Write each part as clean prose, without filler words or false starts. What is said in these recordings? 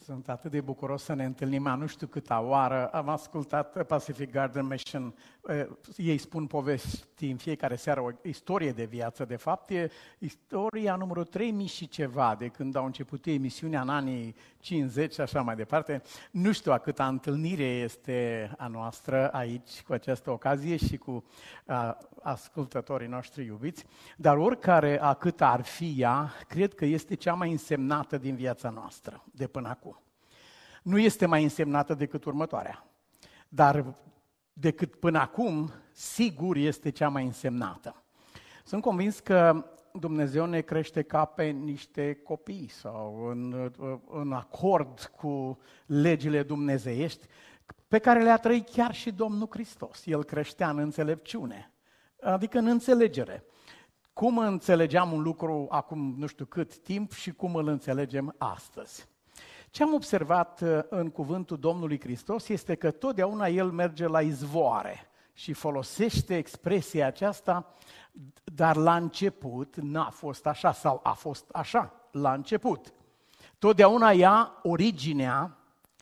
Sunt atât de bucuros să ne întâlnim nu știu câta oară. Am ascultat Pacific Garden Mission. Ei spun povești în fiecare seară, o istorie de viață. De fapt, e istoria numărul 3000 și ceva, de când au început emisiunea în anii 50 și așa mai departe. Nu știu a câta întâlnire este a noastră aici cu această ocazie și cu ascultătorii noștri iubiți, dar oricare a cât ar fi ea, cred că este cea mai însemnată din viața noastră de până acum. Nu este mai însemnată decât următoarea, dar decât până acum, sigur este cea mai însemnată. Sunt convins că Dumnezeu ne crește ca pe niște copii sau în acord cu legile dumnezeiești pe care le-a trăit chiar și Domnul Hristos. El creștea în înțelepciune, adică în înțelegere. Cum înțelegeam un lucru acum nu știu cât timp și cum îl înțelegem astăzi. Ce am observat în cuvântul Domnului Hristos este că totdeauna El merge la izvoare și folosește expresia aceasta, dar la început n-a fost așa sau a fost așa la început. Totdeauna ia originea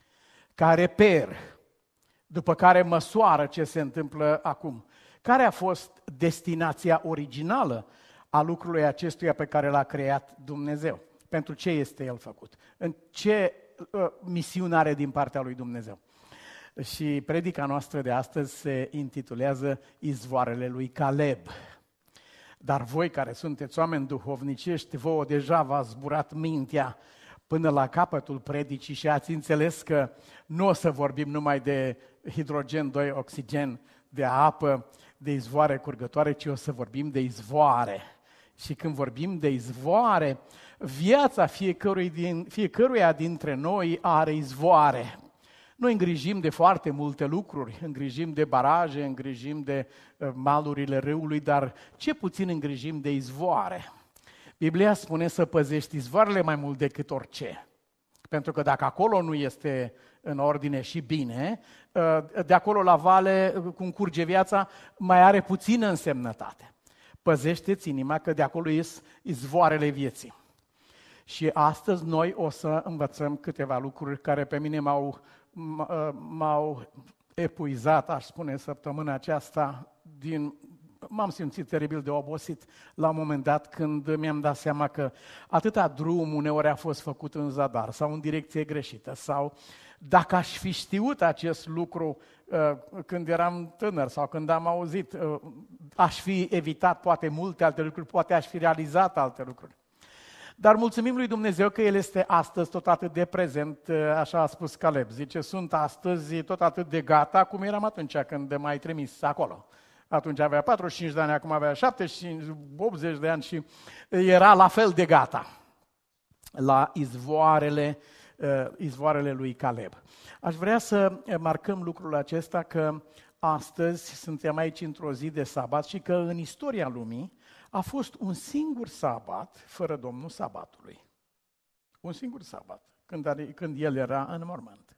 ca reper, după care măsoară ce se întâmplă acum. Care a fost destinația originală a lucrului acestuia pe care l-a creat Dumnezeu? Pentru ce este El făcut? În ce misiune are din partea lui Dumnezeu? Și predica noastră de astăzi se intitulează Izvoarele lui Caleb. Dar voi care sunteți oameni duhovnicești, vouă deja v-a zburat mintea până la capătul predicii și ați înțeles că nu o să vorbim numai de hidrogen 2, oxigen, de apă, de izvoare curgătoare, ci o să vorbim de izvoare. Și când vorbim de izvoare, viața fiecăruia dintre noi are izvoare. Noi îngrijim de foarte multe lucruri, îngrijim de baraje, îngrijim de malurile râului, dar ce puțin îngrijim de izvoare. Biblia spune să păzești izvoarele mai mult decât orice. Pentru că dacă acolo nu este în ordine și bine, de acolo la vale, cum curge viața, mai are puțină însemnătate. Păzește-ți inima că de acolo ies izvoarele vieții. Și astăzi noi o să învățăm câteva lucruri care pe mine m-au epuizat, aș spune, săptămâna aceasta. M-am simțit teribil de obosit la un moment dat când mi-am dat seama că atâta drum uneori a fost făcut în zadar sau în direcție greșită sau dacă aș fi știut acest lucru când eram tânăr sau când am auzit, aș fi evitat poate multe alte lucruri, poate aș fi realizat alte lucruri. Dar mulțumim lui Dumnezeu că El este astăzi tot atât de prezent, așa a spus Caleb. Zice, sunt astăzi tot atât de gata cum eram atunci când m-ai trimis acolo. Atunci avea 45 de ani, acum avea 75, 80 de ani și era la fel de gata la izvoarele lui Caleb. Aș vrea să marcăm lucrul acesta că astăzi suntem aici într-o zi de sabat și că în istoria lumii a fost un singur sabat fără Domnul sabatului. Un singur sabat, când El era în mormânt.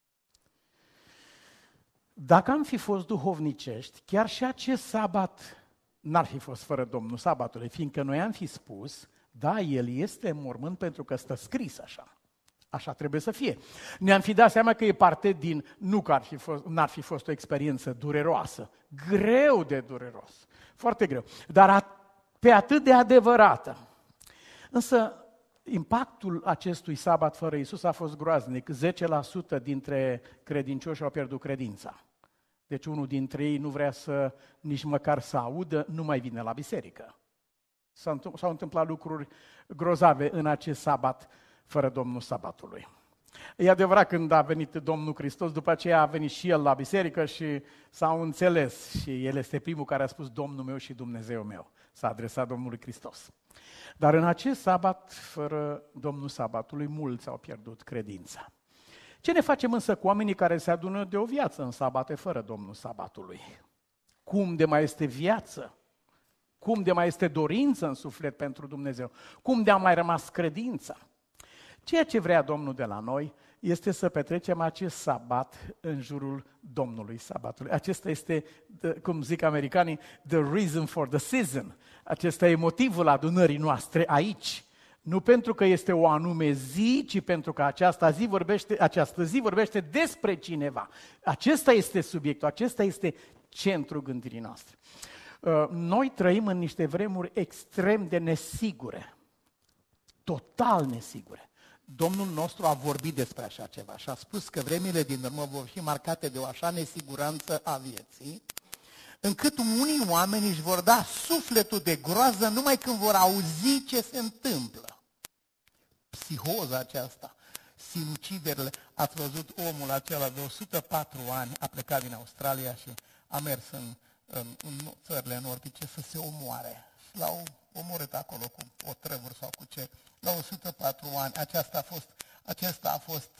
Dacă am fi fost duhovnicești, chiar și acest sabat n-ar fi fost fără Domnul sabatului, fiindcă noi am fi spus, da, El este în mormânt pentru că stă scris așa. Așa trebuie să fie. Ne-am fi dat seama că e parte din, nu că n-ar fi fost o experiență dureroasă, greu de dureros, foarte greu, dar pe atât de adevărată. Însă impactul acestui sabat fără Iisus a fost groaznic. 10% dintre credincioși au pierdut credința. Deci unul dintre ei nu vrea să nici măcar să audă, nu mai vine la biserică. S-au întâmplat lucruri grozave în acest sabat fără Domnul sabatului. E adevărat, când a venit Domnul Hristos, după aceea a venit și El la biserică și s-au înțeles și El este primul care a spus Domnul meu și Dumnezeu meu. S-a adresat Domnului Hristos. Dar în acest sabat, fără Domnul sabatului, mulți au pierdut credința. Ce ne facem însă cu oamenii care se adună de o viață în sabate fără Domnul sabatului? Cum de mai este viață? Cum de mai este dorință în suflet pentru Dumnezeu? Cum de a mai rămas credința? Ceea ce vrea Domnul de la noi este să petrecem acest sabat în jurul Domnului sabatului. Acesta este, cum zic americanii, the reason for the season. Acesta e motivul adunării noastre aici, Nu pentru că este o anume zi, ci pentru că această zi vorbește despre cineva. Acesta este subiectul, acesta este centrul gândirii noastre. Noi trăim în niște vremuri extrem de nesigure, total nesigure. Domnul nostru a vorbit despre așa ceva și a spus că vremile din urmă vor fi marcate de o așa nesiguranță a vieții, încât unii oameni își vor da sufletul de groază numai când vor auzi ce se întâmplă. Psihoza aceasta, sinuciderile. Ați văzut omul acela de 104 ani, a plecat din Australia și a mers în țările nordice să se omoare. Și l-au omorât acolo cu o trăvuri sau cu ce. La 104 ani, acesta a fost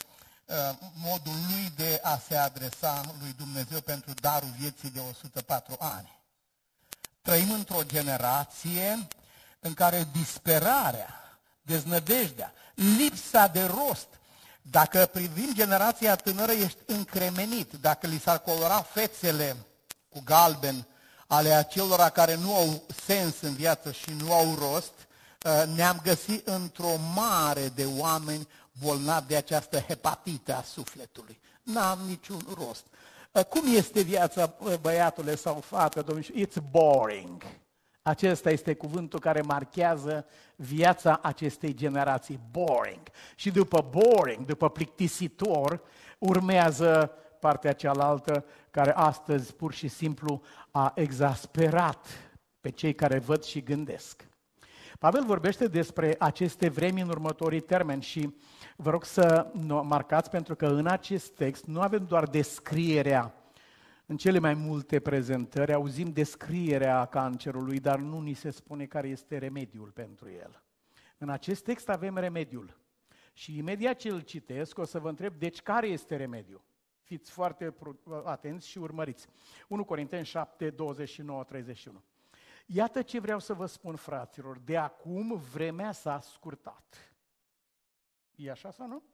modul lui de a se adresa lui Dumnezeu pentru darul vieții de 104 ani. Trăim într-o generație în care disperarea, deznădejdea, lipsa de rost, dacă privim generația tânără, ești încremenit. Dacă li s-ar colora fețele cu galben ale acelora care nu au sens în viață și nu au rost, ne-am găsit într-o mare de oameni bolnavi de această hepatită a sufletului. N-am niciun rost. Cum este viața, băiatule sau fată, domnule? It's boring. Acesta este cuvântul care marchează viața acestei generații. Boring. Și după boring, după plictisitor, urmează partea cealaltă care astăzi pur și simplu a exasperat pe cei care văd și gândesc. Pavel vorbește despre aceste vremi în următorii termeni și vă rog să marcați, pentru că în acest text nu avem doar descrierea. În cele mai multe prezentări auzim descrierea cancerului, dar nu ni se spune care este remediul pentru el. În acest text avem remediul. Și imediat ce îl citesc, o să vă întreb, deci care este remediul? Fiți foarte atenți și urmăriți. 1 Corinteni 7, 29, 31. Iată ce vreau să vă spun, fraților, de acum vremea s-a scurtat. E așa sau nu?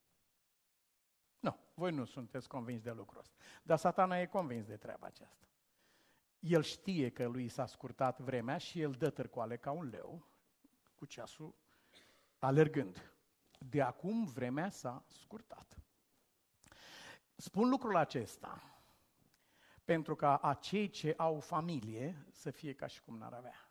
Nu, voi nu sunteți convinși de lucrul ăsta. Dar Satana e convins de treaba aceasta. El știe că lui s-a scurtat vremea și el dă târcoale ca un leu, cu ceasul alergând. De acum vremea s-a scurtat. Spun lucrul acesta pentru ca acei ce au familie să fie ca și cum n-ar avea.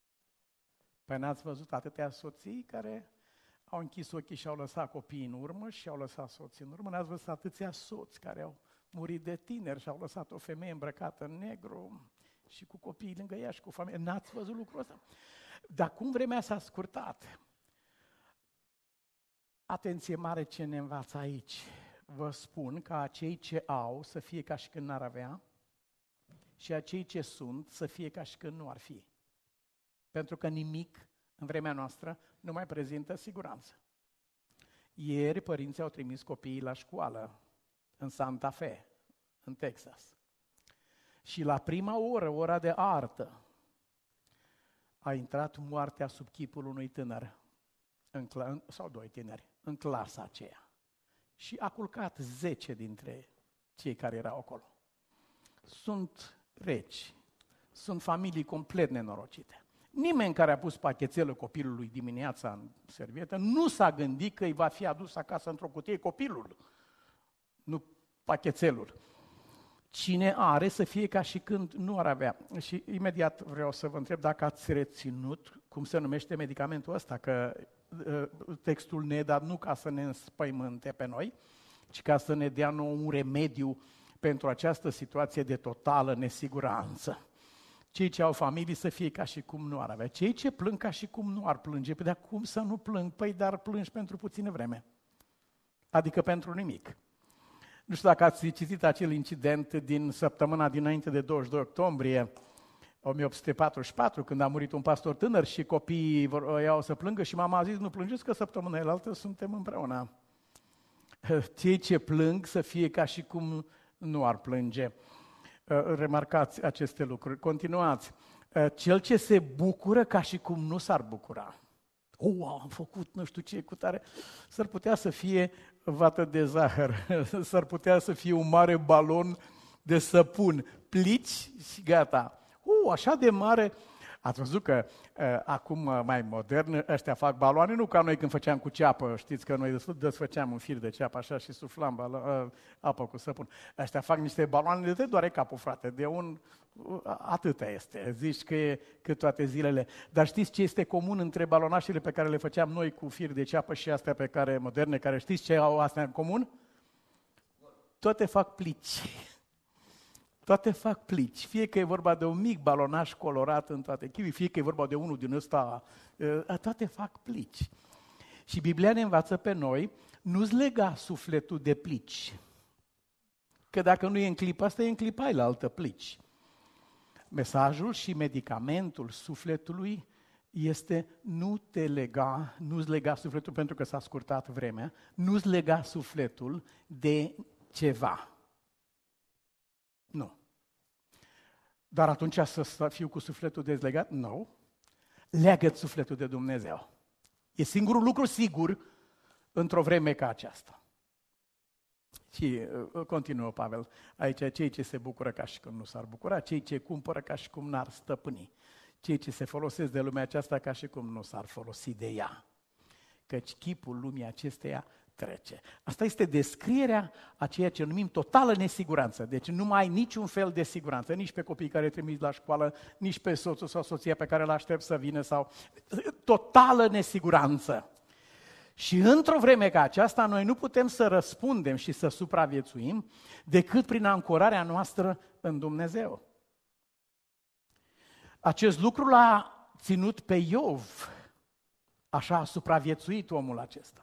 Păi n-ați văzut atâtea soții care au închis ochii și au lăsat copiii în urmă și au lăsat soții în urmă. N-ați văzut atâția soți care au murit de tineri și au lăsat o femeie îmbrăcată în negru și cu copiii lângă ea și cu familie. N-ați văzut lucrul ăsta? Dar cum vremea s-a scurtat? Atenție mare ce ne învață aici. Vă spun ca acei ce au să fie ca și când n-ar avea și acei ce sunt să fie ca și când nu ar fi. Pentru că nimic în vremea noastră nu mai prezintă siguranță. Ieri părinții au trimis copiii la școală în Santa Fe, în Texas. Și la prima oră, ora de artă, a intrat moartea sub chipul unui tânăr, sau doi tineri, în clasa aceea. Și a culcat 10 dintre cei care erau acolo. Sunt reci, sunt familii complet nenorocite. Nimeni care a pus pachetelul copilului dimineața în servietă nu s-a gândit că îi va fi adus acasă într-o cutie copilul, nu pachetelul. Cine are să fie ca și când nu ar avea. Și imediat vreau să vă întreb dacă ați reținut cum se numește medicamentul ăsta, că textul ne dă nu ca să ne înspăimânte pe noi, ci ca să ne dea nouă un remediu pentru această situație de totală nesiguranță. Cei ce au familii să fie ca și cum nu ar avea. Cei ce plâng ca și cum nu ar plânge. Păi, dar cum să nu plâng? Păi, dar plângi pentru puțină vreme. Adică pentru nimic. Nu știu dacă ați citit acel incident din săptămâna dinainte de 22 octombrie 1844, când a murit un pastor tânăr și copiii iau să plângă și mama a zis, nu plângeți că săptămâna elaltă suntem împreună. Cei ce plâng să fie ca și cum nu ar plânge. Remarcați aceste lucruri. Continuați. Cel ce se bucură ca și cum nu s-ar bucura. Am făcut nu știu ce cu tare. S-ar putea să fie vată de zahăr. S-ar putea să fie un mare balon de săpun. Plici și gata. Așa de mare. Ați văzut că acum mai modern ăștia fac baloane, nu ca noi când făceam cu ceapă, știți că noi desfăceam un fir de ceapă așa și suflam apă cu săpun. Ăștia fac niște baloane de te doare capul, frate, atâta este, zici că toate zilele. Dar știți ce este comun între balonașele pe care le făceam noi cu fir de ceapă și astea pe care moderne, care știți ce au astea în comun? Toate fac plici. Toate fac plici, fie că e vorba de un mic balonaș colorat în toate chivii, fie că e vorba de unul din ăsta, toate fac plici. Și Biblia ne învață pe noi, nu-ți lega sufletul de plici. Că dacă nu e în clipa asta, e în clipa aia la altă plici. Mesajul și medicamentul sufletului este nu-ți lega sufletul pentru că s-a scurtat vremea, nu-ți lega sufletul de ceva. Nu. Dar atunci să fiu cu sufletul dezlegat? Nu. Leagă-ți sufletul de Dumnezeu. E singurul lucru sigur într-o vreme ca aceasta. Și continuă Pavel, aici cei ce se bucură ca și cum nu s-ar bucura, cei ce cumpără ca și cum n-ar stăpâni, cei ce se folosesc de lumea aceasta ca și cum nu s-ar folosi de ea, căci chipul lumii acesteia trece. Asta este descrierea a ceea ce numim totală nesiguranță. Deci nu mai ai niciun fel de siguranță, nici pe copiii care trimiți la școală, nici pe soțul sau soția pe care îl aștept să vină, sau totală nesiguranță. Și într-o vreme ca aceasta, noi nu putem să răspundem și să supraviețuim decât prin ancorarea noastră în Dumnezeu. Acest lucru l-a ținut pe Iov, așa a supraviețuit omul acesta.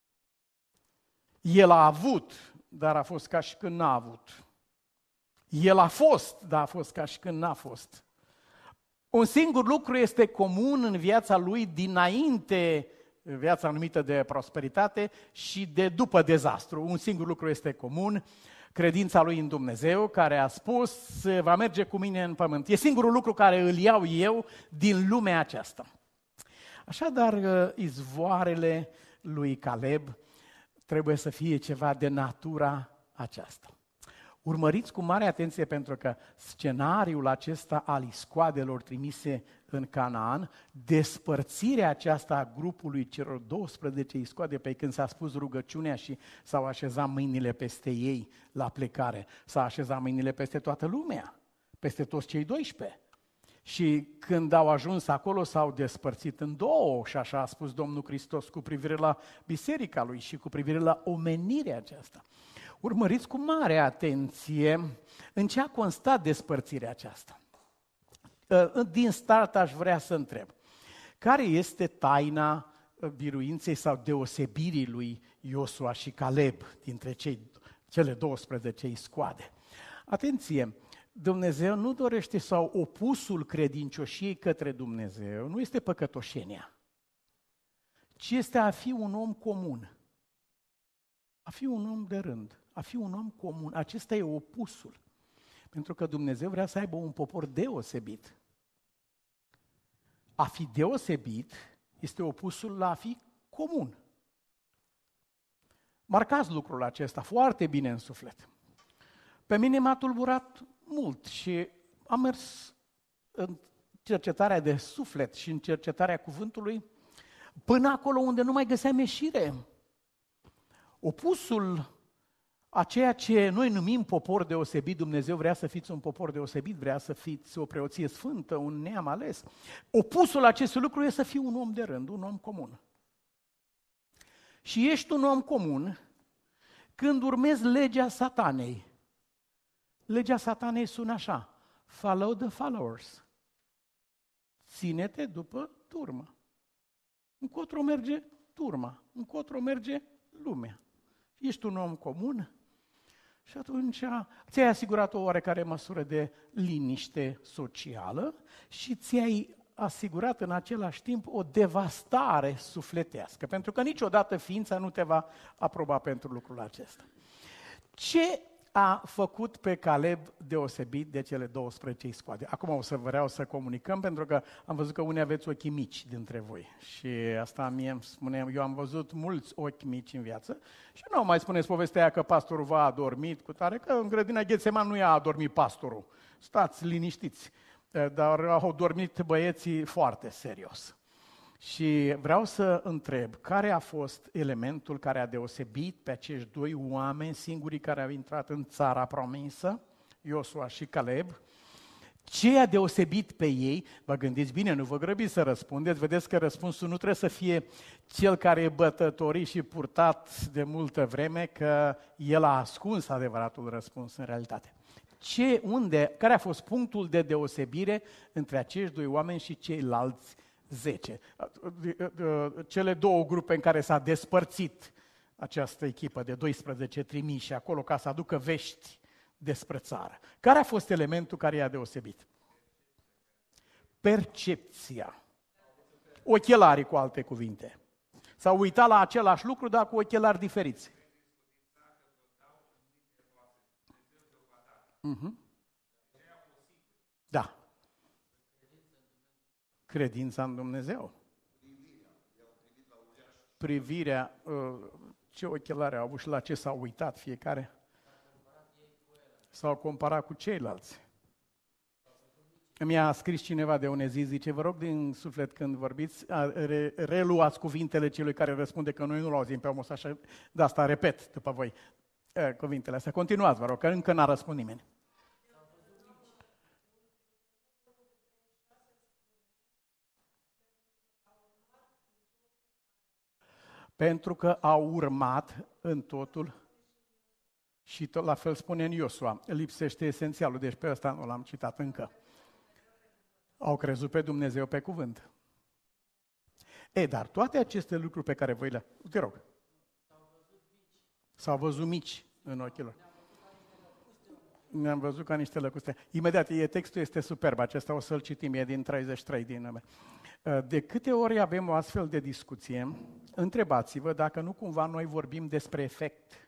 El a avut, dar a fost ca și când n-a avut. El a fost, dar a fost ca și când n-a fost. Un singur lucru este comun în viața lui dinainte, viața numită de prosperitate, și de după dezastru. Un singur lucru este comun, credința lui în Dumnezeu, care a spus, va merge cu mine în pământ. E singurul lucru care îl iau eu din lumea aceasta. Așadar, izvoarele lui Caleb trebuie să fie ceva de natura aceasta. Urmăriți cu mare atenție, pentru că scenariul acesta al iscoadelor trimise în Canaan, despărțirea aceasta a grupului celor 12 iscoade, pe când s-a spus rugăciunea și s-au așezat mâinile peste ei la plecare, s-au așezat mâinile peste toată lumea, peste toți cei 12. Și când au ajuns acolo, s-au despărțit în două, și așa a spus Domnul Hristos cu privire la biserica lui și cu privire la omenirea aceasta. Urmăriți cu mare atenție în ce a constat despărțirea aceasta. Din start aș vrea să întreb, care este taina biruinței sau deosebirii lui Iosua și Caleb dintre cele 12 iscoade? Atenție! Dumnezeu nu dorește, sau opusul credincioșiei către Dumnezeu nu este păcătoșenia, ci este a fi un om comun, a fi un om de rând, a fi un om comun. Acesta e opusul, pentru că Dumnezeu vrea să aibă un popor deosebit. A fi deosebit este opusul la a fi comun. Marcați lucrul acesta foarte bine în suflet. Pe mine m-a tulburat mult și am mers în cercetarea de suflet și în cercetarea cuvântului până acolo unde nu mai găseam ieșire. Opusul a ceea ce noi numim popor deosebit, Dumnezeu vrea să fiți un popor deosebit, vrea să fiți o preoție sfântă, un neam ales. Opusul acestui lucru este să fii un om de rând, un om comun. Și ești un om comun când urmezi legea Satanei. Legea Satanei sună așa: follow the followers. Ține-te după turmă. Încotro merge turma, încotro merge lumea. Ești un om comun și atunci ți-ai asigurat o oarecare măsură de liniște socială și ți-ai asigurat în același timp o devastare sufletească, pentru că niciodată ființa nu te va aproba pentru lucrul acesta. Ce a făcut pe Caleb deosebit de cele 12 iscoade? Acum o să vreau să comunicăm, pentru că am văzut că unii aveți ochi mici dintre voi. Și asta mie îmi spune, eu am văzut mulți ochi mici în viață și nu mai spuneți povestea aia că pastorul v-a adormit cu tare, că în grădina Ghețeman nu i-a adormit pastorul. Stați liniștiți. dar au dormit băieții foarte serios. Și vreau să întreb, care a fost elementul care a deosebit pe acești doi oameni singurii care au intrat în țara promisă, Iosua și Caleb? Ce a deosebit pe ei? Vă gândiți bine, nu vă grăbiți să răspundeți, vedeți că răspunsul nu trebuie să fie cel care e bătătorit și purtat de multă vreme, că el a ascuns adevăratul răspuns în realitate. Care a fost punctul de deosebire între acești doi oameni și ceilalți 10? Cele două grupe în care s-a despărțit această echipă de 12 trimiși acolo ca să aducă vești despre țară. Care a fost elementul care i-a deosebit? Percepția. Ochelarii, cu alte cuvinte. S-au uitat la același lucru, dar cu ochelari diferiți. Da. Credința în Dumnezeu. Privirea, ce ochelari au avut și la ce s-au uitat fiecare? S-au comparat cu ceilalți. Mi-a scris cineva de unei zi, zice, vă rog din suflet când vorbiți, reluați cuvintele celui care răspunde, că noi nu-l auzim pe omul ăsta, așa, de asta repet după voi cuvintele astea. Continuați, vă rog, că încă n-a răspuns nimeni. Pentru că au urmat în totul și tot la fel spune în Iosua, lipsește esențialul, deci pe ăsta nu l-am citat încă. Au crezut pe Dumnezeu pe cuvânt. Dar toate aceste lucruri pe care voi te rog. S-au văzut mici în ochii lor. Ne-am văzut ca niște lăcuste. Imediat, textul este superb, acesta o să-l citim, e din 33 din nume. De câte ori avem o astfel de discuție, întrebați-vă dacă nu cumva noi vorbim despre efect,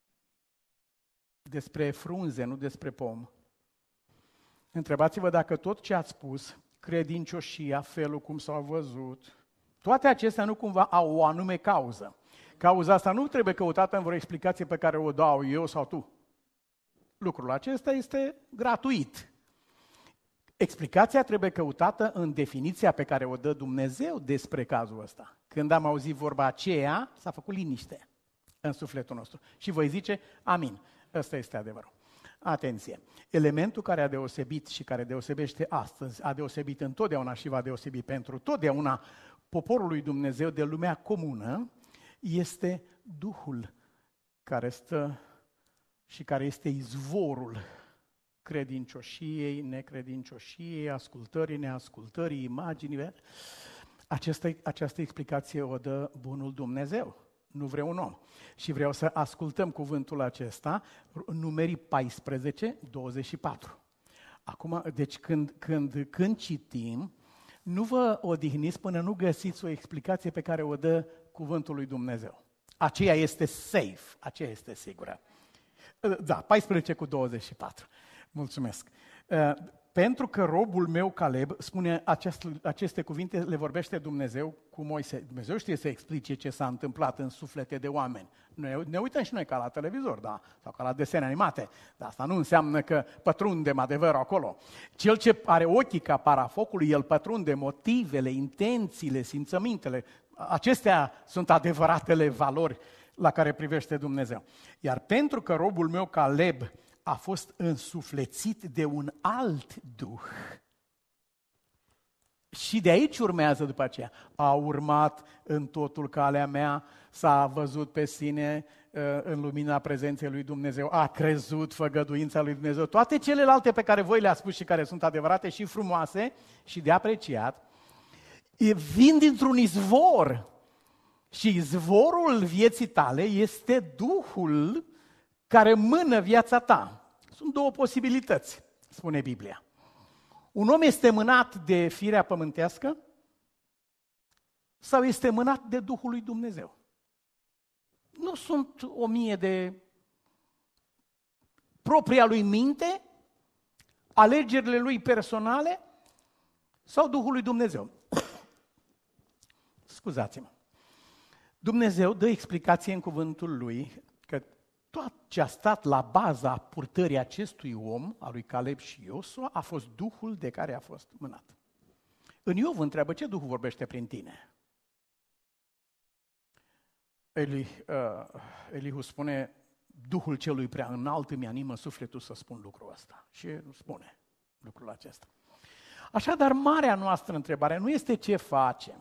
despre frunze, nu despre pom. Întrebați-vă dacă tot ce ați spus, credincioșia, felul cum s-au văzut, toate acestea nu cumva au o anume cauză. Cauza asta nu trebuie căutată în vreo explicație pe care o dau eu sau tu. Lucrul acesta este gratuit. Explicația trebuie căutată în definiția pe care o dă Dumnezeu despre cazul ăsta. Când am auzit vorba aceea, s-a făcut liniște în sufletul nostru. Și voi zice, amin, ăsta este adevărul. Atenție! Elementul care a deosebit și care deosebește astăzi, a deosebit întotdeauna și va deosebi pentru totdeauna poporul lui Dumnezeu de lumea comună, este Duhul care stă și care este izvorul credincioșiei, necredincioșiei, ascultării, neascultării, imaginii. Această explicație o dă bunul Dumnezeu, nu vreau un om. Și vreau să ascultăm cuvântul acesta, Numerii 14, 24. Acum, deci când citim, nu vă odihniți până nu găsiți o explicație pe care o dă cuvântul lui Dumnezeu. Aceea este safe, aceea este sigură. Da, 14 cu 24. Mulțumesc. Pentru că robul meu Caleb, spune aceste cuvinte, le vorbește Dumnezeu cu Moise. Dumnezeu știe să explice ce s-a întâmplat în suflete de oameni. Ne uităm și noi ca la televizor, da? Sau ca la desene animate. Dar asta nu înseamnă că pătrundem adevărul acolo. Cel ce are ochii ca parafocului, el pătrunde motivele, intențiile, simțămintele. Acestea sunt adevăratele valori la care privește Dumnezeu. Iar pentru că robul meu Caleb a fost însuflețit de un alt duh. Și de aici urmează după aceea. A urmat în totul calea mea, s-a văzut pe sine în lumina prezenței lui Dumnezeu, a crezut făgăduința lui Dumnezeu. Toate celelalte pe care voi le-ați spus și care sunt adevărate și frumoase și de apreciat, vin dintr-un izvor. Și izvorul vieții tale este Duhul care mână viața ta. Sunt două posibilități, spune Biblia. Un om este mânat de firea pământească sau este mânat de Duhul lui Dumnezeu. Nu sunt 1000 de propria lui minte, alegerile lui personale sau Duhul lui Dumnezeu. Scuzați-mă. Dumnezeu dă explicație în cuvântul lui că tot ce a stat la baza purtării acestui om, al lui Caleb și Iosua, a fost Duhul de care a fost mânat. În Iov întreabă, ce Duhul vorbește prin tine? Elihu spune, Duhul celui prea înalt îmi animă sufletul să spun lucrul ăsta. Și spune lucrul acesta. Așadar, marea noastră întrebare nu este ce facem.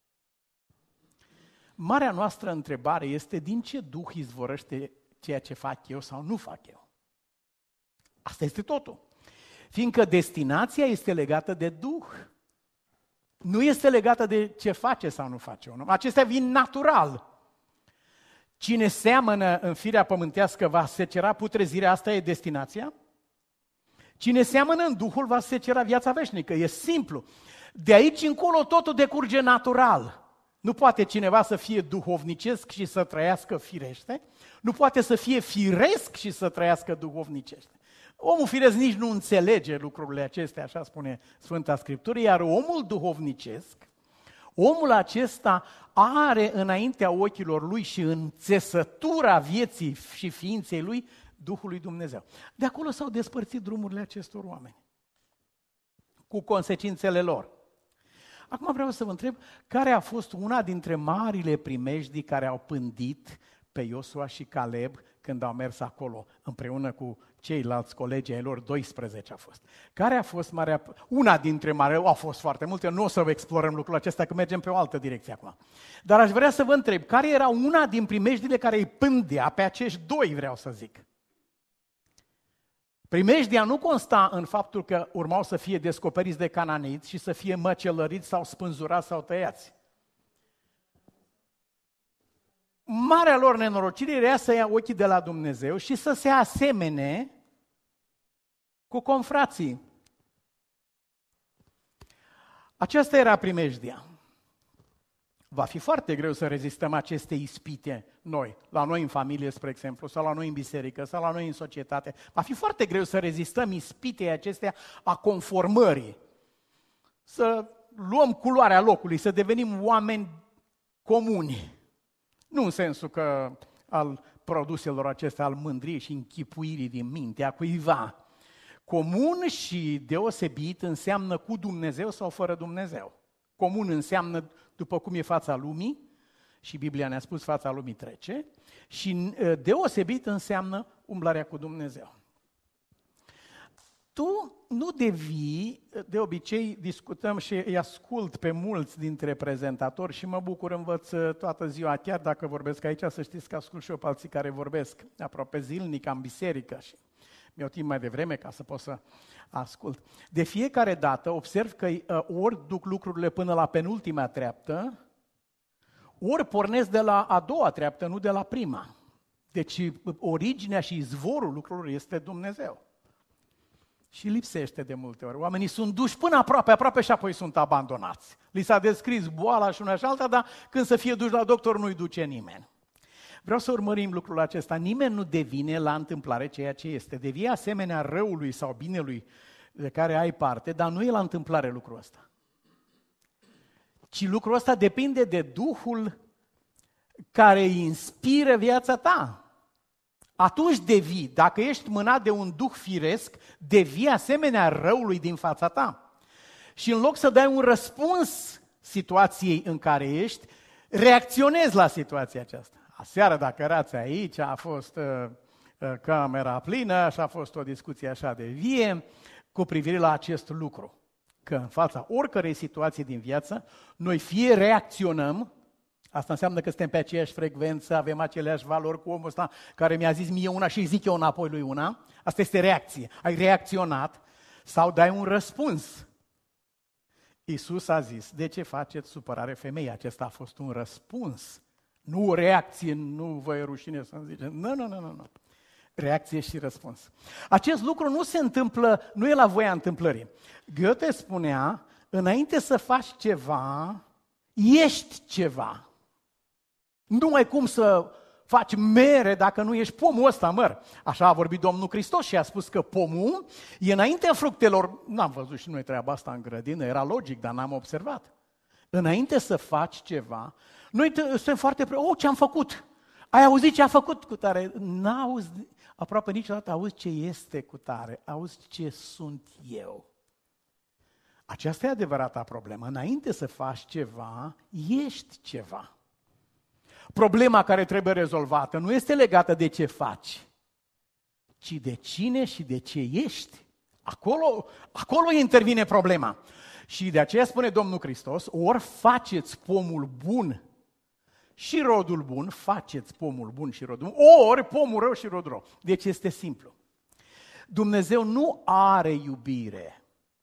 Marea noastră întrebare este din ce Duh izvorăște ceea ce fac eu sau nu fac eu. Asta este totul. Fiindcă destinația este legată de Duh. Nu este legată de ce face sau nu face un om. Acestea vin natural. Cine seamănă în firea pământească va secera putrezirea, asta e destinația. Cine seamănă în Duhul va secera viața veșnică. E simplu. De aici încolo totul decurge natural. Nu poate cineva să fie duhovnicesc și să trăiască firește. Nu poate să fie firesc și să trăiască duhovnicește. Omul firesc nici nu înțelege lucrurile acestea, așa spune Sfânta Scriptură, iar omul duhovnicesc, omul acesta are înaintea ochilor lui și în țesătura vieții și ființei lui Duhul lui Dumnezeu. De acolo s-au despărțit drumurile acestor oameni, cu consecințele lor. Acum vreau să vă întreb, care a fost una dintre marile primejdii care au pândit pe Iosua și Caleb când au mers acolo, împreună cu ceilalți colegi ai lor, 12 a fost. Care a fost una dintre mari, au fost foarte multe, nu o să explorăm lucrul acesta, că mergem pe o altă direcție acum. Dar aș vrea să vă întreb, care era una din primejdile care îi pândea pe acești doi, vreau să zic? Primejdia nu consta în faptul că urmau să fie descoperiți de cananiți și să fie măcelăriți sau spânzurați sau tăiați. Marea lor nenorocire era să ia ochii de la Dumnezeu și să se asemene cu confrații. Aceasta era primejdia. Va fi foarte greu să rezistăm aceste ispite noi, la noi în familie, spre exemplu, sau la noi în biserică, sau la noi în societate. Va fi foarte greu să rezistăm ispitei acestea a conformării. Să luăm culoarea locului, să devenim oameni comuni. Nu în sensul că al produselor acestea, al mândriei și închipuirii din mintea cuiva. Comun și deosebit înseamnă cu Dumnezeu sau fără Dumnezeu. Comun înseamnă după cum e fața lumii, și Biblia ne-a spus fața lumii trece, și deosebit înseamnă umblarea cu Dumnezeu. Tu nu devii, de obicei discutăm și îi ascult pe mulți dintre prezentatori și mă bucur, învăț toată ziua, chiar dacă vorbesc aici, să știți că ascult și eu pe alții care vorbesc aproape zilnic, în biserică și mi-au timp mai devreme ca să pot să ascult. De fiecare dată observ că ori duc lucrurile până la penultima treaptă, ori pornesc de la a doua treaptă, nu de la prima. Deci originea și izvorul lucrurilor este Dumnezeu. Și lipsește de multe ori. Oamenii sunt duși până aproape și apoi sunt abandonați. Li s-a descris boala și una și alta, dar când să fie duși la doctor nu-i duce nimeni. Vreau să urmărim lucrul acesta. Nimeni nu devine la întâmplare ceea ce este. Devii asemenea răului sau binelui de care ai parte, dar nu e la întâmplare lucrul ăsta. Ci lucrul ăsta depinde de Duhul care inspiră viața ta. Atunci devii, dacă ești mânat de un duh firesc, devii asemenea răului din fața ta. Și în loc să dai un răspuns situației în care ești, reacționezi la situația aceasta. Aseară, dacă erați aici, a fost camera plină și a fost o discuție așa de vie cu privire la acest lucru. Că în fața oricărei situații din viață, noi fie reacționăm, asta înseamnă că suntem pe aceeași frecvență, avem aceleași valori cu omul ăsta care mi-a zis mie una și îi zic eu înapoi lui una. Asta este reacție. Ai reacționat sau dai un răspuns. Iisus a zis, de ce faceți supărare femeii? Acesta a fost un răspuns. Nu o reacție, nu vă e rușine să-mi ziceți. Nu. Reacție și răspuns. Acest lucru nu se întâmplă, nu e la voia întâmplării. Goethe spunea, înainte să faci ceva, ești ceva. Nu ai cum să faci mere dacă nu ești pomul ăsta, măr. Așa a vorbit Domnul Hristos și a spus că pomul e înaintea fructelor. N-am văzut și noi treaba asta în grădină, era logic, dar n-am observat. Înainte să faci ceva, noi suntem foarte ce-am făcut? Ai auzit ce a făcut cu tare? N-auzi aproape niciodată, auzi ce este cu tare, auzi ce sunt eu. Aceasta e adevărata problemă. Înainte să faci ceva, ești ceva. Problema care trebuie rezolvată nu este legată de ce faci, ci de cine și de ce ești. Acolo intervine problema. Și de aceea spune Domnul Hristos, ori faceți pomul bun și rodul bun, faceți pomul bun și rodul bun, ori pomul rău și rodul rău. Deci este simplu. Dumnezeu nu are iubire.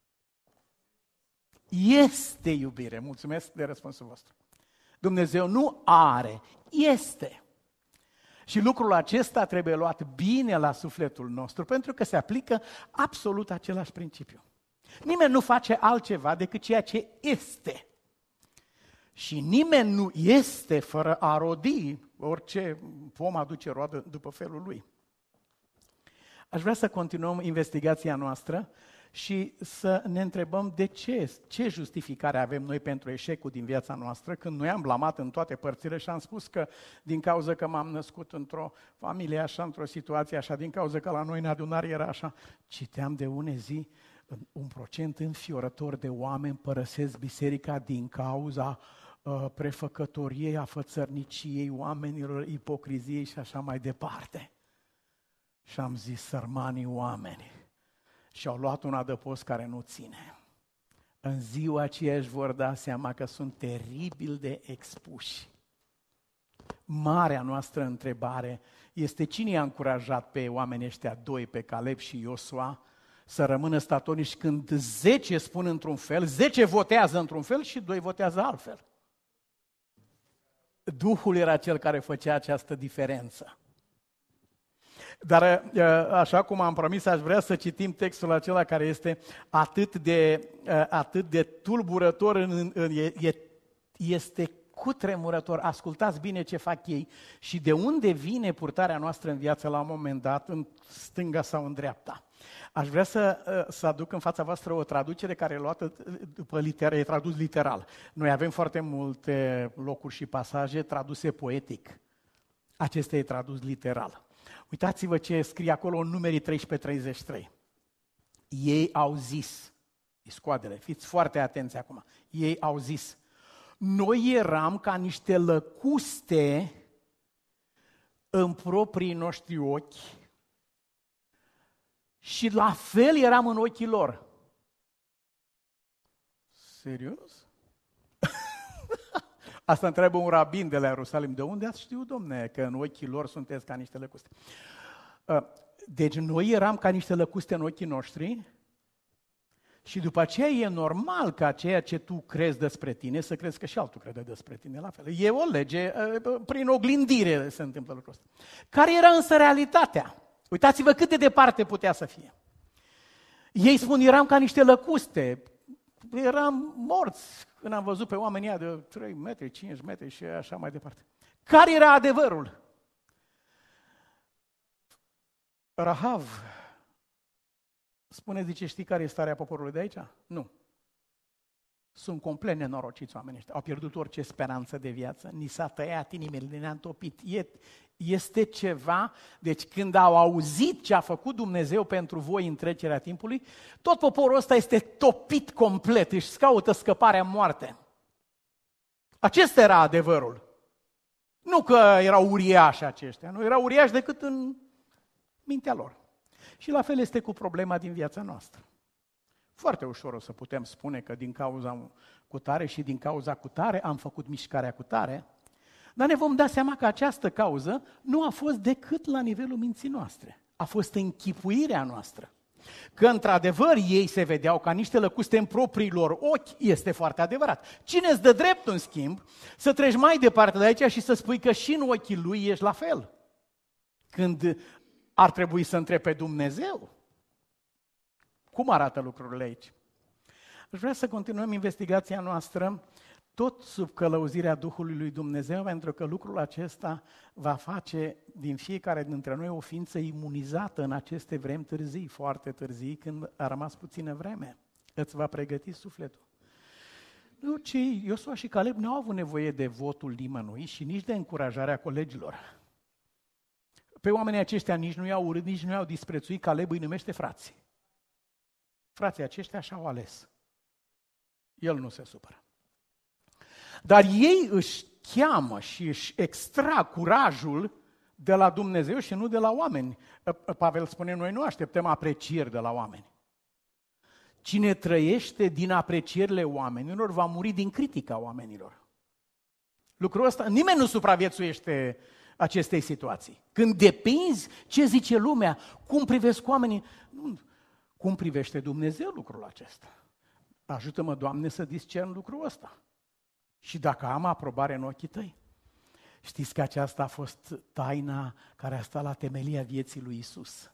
Este iubire. Mulțumesc de răspunsul vostru. Dumnezeu nu are, este. Și lucrul acesta trebuie luat bine la sufletul nostru, pentru că se aplică absolut același principiu. Nimeni nu face altceva decât ceea ce este. Și nimeni nu este fără a rodi, orice pom aduce roadă după felul lui. Aș vrea să continuăm investigația noastră și să ne întrebăm de ce justificare avem noi pentru eșecul din viața noastră, când noi am blamat în toate părțile și am spus că din cauza că m-am născut într-o familie așa, într-o situație așa, din cauza că la noi în adunare era așa. Citeam de une zi, 1% înfiorător de oameni părăsesc biserica din cauza prefăcătoriei, a fățărniciei, oamenilor, ipocriziei și așa mai departe. Și am zis, sărmanii oameni, și-au luat un adăpost care nu ține. În ziua aceea își vor da seama că sunt teribil de expuși. Marea noastră întrebare este cine i-a încurajat pe oamenii ăștia doi, pe Caleb și Iosua, să rămână statornici când 10 spun într-un fel, 10 votează într-un fel și 2 votează altfel. Duhul era cel care făcea această diferență. Dar așa cum am promis, aș vrea să citim textul acela care este atât de tulburător, este cutremurător. Ascultați bine ce fac ei și de unde vine purtarea noastră în viață la un moment dat, în stânga sau în dreapta. Aș vrea să aduc în fața voastră o traducere care e luată după e tradus literal. Noi avem foarte multe locuri și pasaje traduse poetic. Acesta e tradus literal. Uitați-vă ce scrie acolo în Numerii 13:33. Ei au zis, scoadele, fiți foarte atenți acum, ei au zis, noi eram ca niște lăcuste în proprii noștri ochi și la fel eram în ochii lor. Serios? Asta întreabă un rabin de la Ierusalim. De unde ați știut, domne, că în ochii lor sunteți ca niște lăcuste? Deci noi eram ca niște lăcuste în ochii noștri și după aceea e normal ca ceea ce tu crezi despre tine să crezi că și altul crede despre tine la fel. E o lege, prin oglindire se întâmplă lucrul ăsta. Care era însă realitatea? Uitați-vă cât de departe putea să fie. Ei spun, eram ca niște lăcuste, eram morți când am văzut pe oamenii ăia de 3 metri, 5 metri și așa mai departe. Care era adevărul? Rahav spune, zice, știi care e starea poporului de aici? Nu. Sunt complet nenorociți oamenii ăștia. Au pierdut orice speranță de viață. Ni s-a tăiat inimile, ne-a întopit. Este ceva, deci când au auzit ce a făcut Dumnezeu pentru voi în trecerea timpului, tot poporul ăsta este topit complet, își caută scăparea în moarte. Acesta era adevărul. Nu că erau uriași aceștia, nu erau uriași decât în mintea lor. Și la fel este cu problema din viața noastră. Foarte ușor o să putem spune că din cauza cutare și din cauza cutare am făcut mișcarea cutare, dar ne vom da seama că această cauză nu a fost decât la nivelul minții noastre. A fost închipuirea noastră. Că într-adevăr ei se vedeau ca niște lăcuste în proprii lor ochi, este foarte adevărat. Cine îți dă dreptul, în schimb, să treci mai departe de aici și să spui că și în ochii lui ești la fel? Când ar trebui să întrebi pe Dumnezeu. Cum arată lucrurile aici? Aș vrea să continuăm investigația noastră tot sub călăuzirea Duhului lui Dumnezeu, pentru că lucrul acesta va face din fiecare dintre noi o ființă imunizată în aceste vremi târzii, foarte târzii, când a rămas puțină vreme. Îți va pregăti sufletul. Nu, ci Iosua și Caleb nu au avut nevoie de votul nimănui și nici de încurajarea colegilor. Pe oamenii aceștia nici nu i-au urât, nici nu i-au disprețuit, Caleb îi numește frații. Frații aceștia și-au ales. El nu se supără. Dar ei își cheamă și își extrag curajul de la Dumnezeu și nu de la oameni. Pavel spune, noi nu așteptăm aprecieri de la oameni. Cine trăiește din aprecierile oamenilor va muri din critica oamenilor. Lucrul ăsta, nimeni nu supraviețuiește acestei situații. Când depinzi ce zice lumea, cum privesc oamenii, cum privește Dumnezeu lucrul acesta. Ajută-mă, Doamne, să discern lucrul ăsta. Și dacă am aprobare în ochii tăi. Știți că aceasta a fost taina care a stat la temelia vieții lui Isus.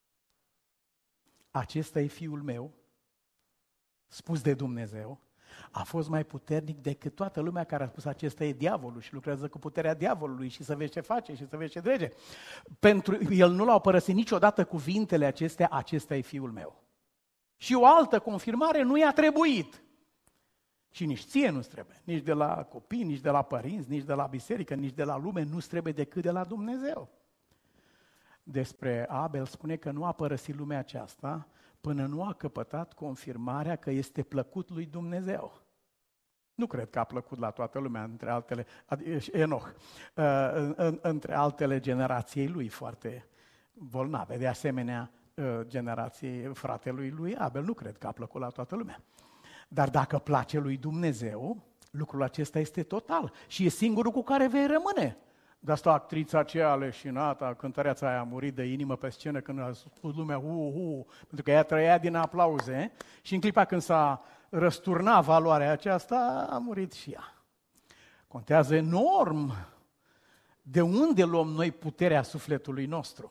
Acesta e Fiul meu, spus de Dumnezeu, a fost mai puternic decât toată lumea care a spus acesta e diavolul și lucrează cu puterea diavolului și să vezi ce face și să vezi ce drege. Pentru el nu l-au părăsit niciodată cuvintele acestea, acesta e Fiul meu. Și o altă confirmare nu i-a trebuit. Și nici ție nu-ți trebuie, nici de la copii, nici de la părinți, nici de la biserică, nici de la lume, nu-ți trebuie decât de la Dumnezeu. Despre Abel spune că nu a părăsit lumea aceasta până nu a căpătat confirmarea că este plăcut lui Dumnezeu. Nu cred că a plăcut la toată lumea, între altele, Enoch, între altele generației lui foarte bolnave. De asemenea, generației fratelui lui Abel, nu cred că a plăcut la toată lumea. Dar dacă place lui Dumnezeu, lucrul acesta este total și e singurul cu care vei rămâne. De asta actrița aceea leșinată, cântăreața aia a murit de inimă pe scenă când a spus lumea pentru că ea trăia din aplauze și în clipa când s-a răsturnat valoarea aceasta, a murit și ea. Contează enorm de unde luăm noi puterea sufletului nostru.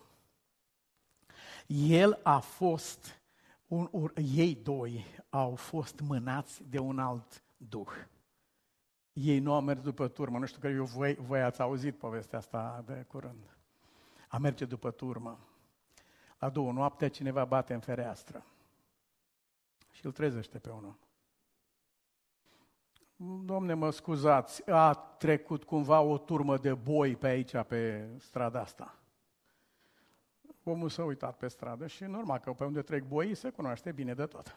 El a fost, ei doi au fost mânați de un alt duh. Ei nu au mers după turmă, nu știu că voi ați auzit povestea asta de curând. A merge după turmă. La 2 noaptea cineva bate în fereastră și îl trezește pe unul. Domne, mă scuzați, a trecut cumva o turmă de boi pe aici, pe strada asta. Omul s-a uitat pe stradă și normal că pe unde trec boii se cunoaște bine de tot.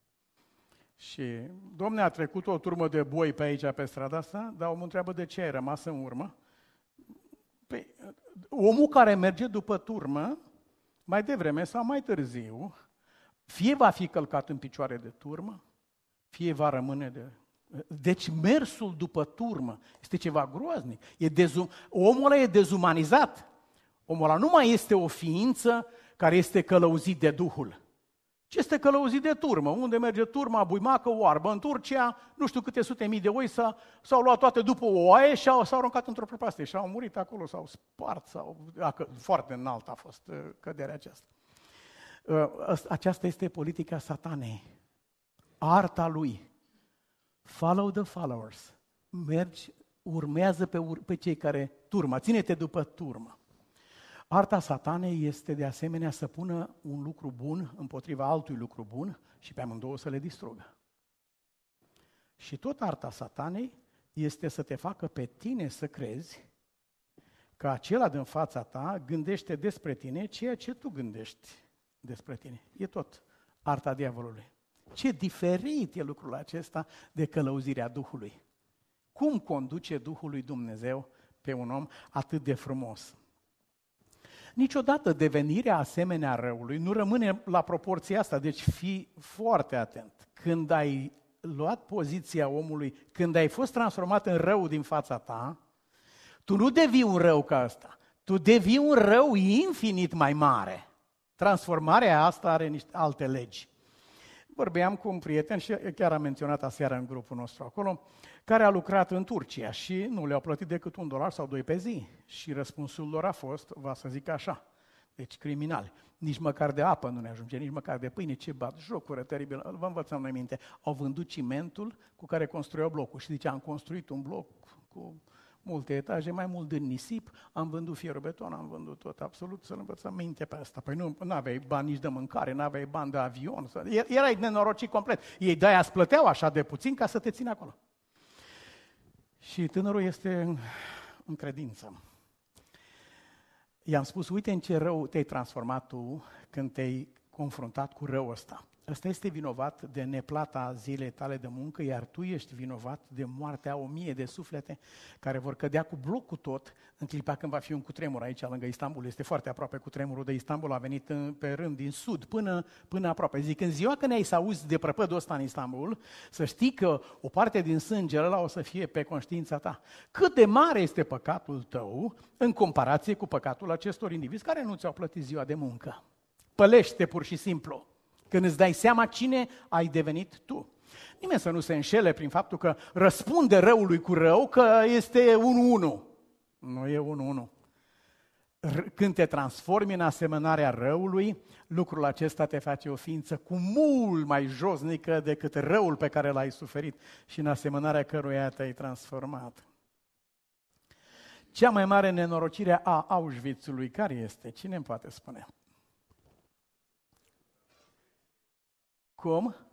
Și, domne, a trecut o turmă de boi pe aici, pe strada asta, dar omul întreabă de ce ai rămas în urmă. Păi, omul care merge după turmă, mai devreme sau mai târziu, fie va fi călcat în picioare de turmă, fie va rămâne de... Deci mersul după turmă este ceva groaznic. Omul ăla e dezumanizat. Omul ăla nu mai este o ființă care este călăuzit de Duhul. Ce este călăuzit de turmă? Unde merge turma, buimacă, oarbă? În Turcia, nu știu câte sute mii de oi s-au luat toate după o oaie și s-au aruncat într-o prăpastie și au murit acolo, s-au spart, foarte înalt a fost căderea aceasta. Aceasta este politica Satanei. Arta lui. Follow the followers. Mergi, urmează pe cei care turma. Ține-te după turmă. Arta Satanei este de asemenea să pună un lucru bun împotriva altui lucru bun și pe amândouă să le distrugă. Și tot arta Satanei este să te facă pe tine să crezi că acela din fața ta gândește despre tine ceea ce tu gândești despre tine. E tot arta diavolului. Ce diferit e lucrul acesta de călăuzirea Duhului. Cum conduce Duhul lui Dumnezeu pe un om atât de frumos? Niciodată devenirea asemenea răului nu rămâne la proporția asta, deci fii foarte atent. Când ai luat poziția omului, când ai fost transformat în rău din fața ta, tu nu devii un rău ca ăsta, tu devii un rău infinit mai mare. Transformarea asta are niște alte legi. Vorbeam cu un prieten și chiar am menționat aseară în grupul nostru acolo, care a lucrat în Turcia și nu le-au plătit decât $1 sau 2 pe zi. Și răspunsul lor a fost, va să zic așa, deci criminali. Nici măcar de apă nu ne ajunge, nici măcar de pâine, ce bat jocură teribil. Vă învățăm noi minte. Au vândut cimentul cu care construiau blocul și zicea, am construit un bloc cu multe etaje, mai mult din nisip, am vândut fierbeton, am vândut tot, absolut, să-l învățăm minte pe asta. Păi nu aveai bani nici de mâncare, nu aveai bani de avion, erai nenorocit complet. Ei de-aia îți plăteau așa de puțin ca să te țină acolo. Și tânărul este în credință. I-am spus, uite în ce rău te-ai transformat tu când te-ai confruntat cu răul ăsta. Ăsta este vinovat de neplata zilei tale de muncă, iar tu ești vinovat de moartea 1000 de suflete care vor cădea cu blocul tot în clipa când va fi un cutremur aici lângă Istanbul. Este foarte aproape cutremurul de Istanbul, a venit pe rând din sud până aproape. Zic, în ziua când ai să auzi de prăpădul ăsta în Istanbul, să știi că o parte din sângele ăla o să fie pe conștiința ta. Cât de mare este păcatul tău în comparație cu păcatul acestor indivizi care nu ți-au plătit ziua de muncă. Pălește pur și simplu. Când îți dai seama cine ai devenit tu. Nimeni să nu se înșele prin faptul că răspunde răului cu rău, că este 1-1. Nu e 1-1. Când te transformi în asemănarea răului, lucrul acesta te face o ființă cu mult mai josnică decât răul pe care l-ai suferit și în asemănarea căruia te-ai transformat. Cea mai mare nenorocire a Auschwitzului care este? Cine îmi poate spune? Cum?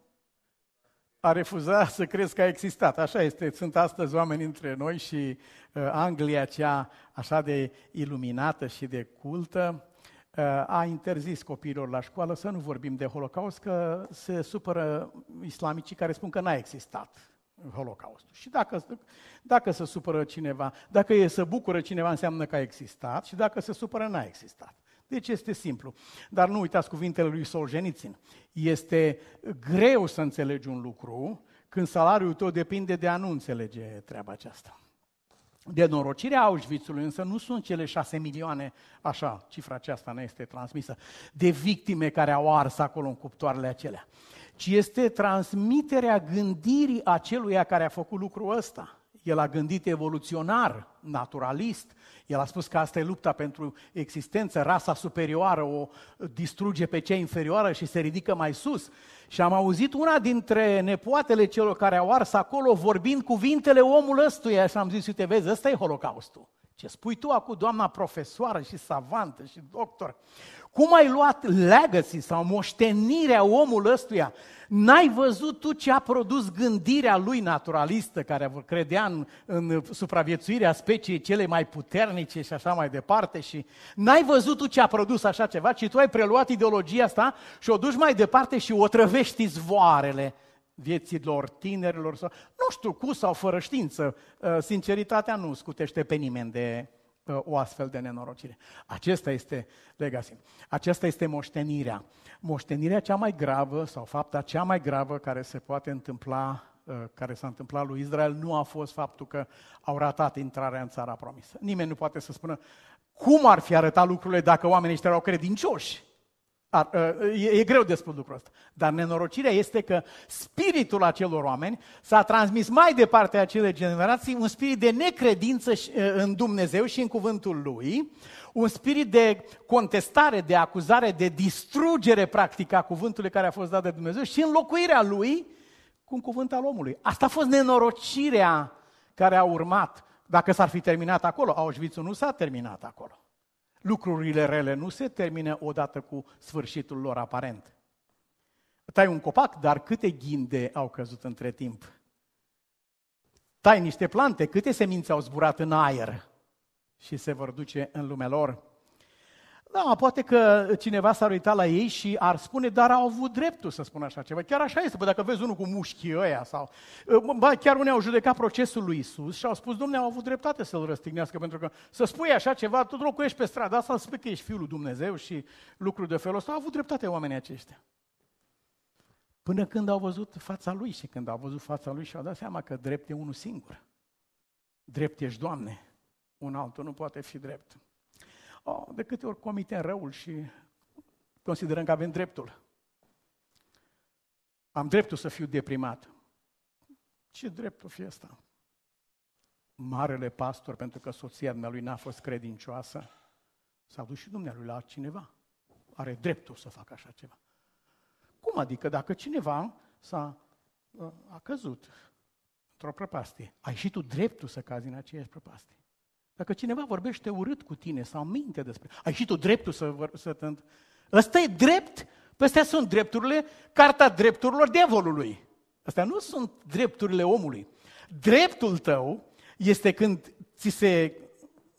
A refuzat să crezi că a existat. Așa este. Sunt astăzi oameni între noi și Anglia, cea așa de iluminată și de cultă, a interzis copiilor la școală să nu vorbim de Holocaust, că se supără islamicii care spun că n-a existat Holocaustul. Și dacă se supără cineva, dacă se bucură cineva, înseamnă că a existat și dacă se supără, n-a existat. Deci este simplu. Dar nu uitați cuvintele lui Solzhenitsyn. Este greu să înțelegi un lucru când salariul tău depinde de a nu înțelege treaba aceasta. De norocirea Auschwitzului însă nu sunt cele 6 milioane, așa, cifra aceasta ne este transmisă, de victime care au ars acolo în cuptoarele acelea, ci este transmiterea gândirii aceluia care a făcut lucrul ăsta. El a gândit evoluționar, naturalist. El a spus că asta e lupta pentru existență, rasa superioară o distruge pe cea inferioară și se ridică mai sus. Și am auzit una dintre nepoatele celor care au ars acolo vorbind cuvintele omul ăstuia și am zis, uite, vezi, ăsta e Holocaustul. Ce spui tu acum, doamna profesoară și savantă și doctor? Cum ai luat legacy sau moștenirea omului ăstuia? N-ai văzut tu ce a produs gândirea lui naturalistă, care credea în supraviețuirea speciei cele mai puternice și așa mai departe, și n-ai văzut tu ce a produs așa ceva, ci tu ai preluat ideologia asta și o duci mai departe și o trăvești izvoarele vieților tinerilor, sau, nu știu, cu sau fără știință. Sinceritatea nu scutește pe nimeni de o astfel de nenorocire. Acesta este legacy. Aceasta este moștenirea. Moștenirea cea mai gravă sau fapta cea mai gravă care se poate întâmpla, care s-a întâmplat lui Israel, nu a fost faptul că au ratat intrarea în țara promisă. Nimeni nu poate să spună cum ar fi arătat lucrurile dacă oamenii ăștia erau credincioși. E greu de spus lucrul ăsta. Dar nenorocirea este că spiritul acelor oameni s-a transmis mai departe acelei generații, un spirit de necredință în Dumnezeu și în cuvântul Lui, un spirit de contestare, de acuzare, de distrugere practică a cuvântului care a fost dat de Dumnezeu și înlocuirea Lui cu un cuvânt al omului. Asta a fost nenorocirea care a urmat. Dacă s-ar fi terminat acolo, Auschwitz-ul nu s-a terminat acolo. Lucrurile rele nu se termină odată cu sfârșitul lor aparent. Tai un copac, dar câte ghinde au căzut între timp? Tai niște plante, câte semințe au zburat în aer și se vor duce în lumea lor? Da, poate că cineva s-ar uita la ei și ar spune, dar au avut dreptul să spună așa ceva. Chiar așa este, dacă vezi unul cu mușchii ăia sau... Chiar unii au judecat procesul lui Iisus și au spus, Dom'le, au avut dreptate să-L răstignească, pentru că să spui așa ceva, tu locuiești pe stradă asta, să spui că ești Fiul lui Dumnezeu și lucruri de felul ăsta. Au avut dreptate oamenii aceștia. Până când au văzut fața Lui și când au văzut fața Lui și-au dat seama că drept e unul singur. Drept ești, Doamne, un altul nu poate fi drept. De câte ori comitem răul și considerăm că avem dreptul. Am dreptul să fiu deprimat. Ce dreptul fi ăsta? Marele pastor, pentru că soția dumnealui n-a fost credincioasă, s-a dus și dumnealui la cineva. Are dreptul să facă așa ceva. Cum adică dacă cineva a căzut într-o prăpastie, ai și tu dreptul să cazi în aceeași prăpastie? Dacă cineva vorbește urât cu tine sau minte despre... Ai și tu dreptul să te... Ăsta e drept? Astea sunt drepturile, carta drepturilor diavolului. Astea nu sunt drepturile omului. Dreptul tău este când ți se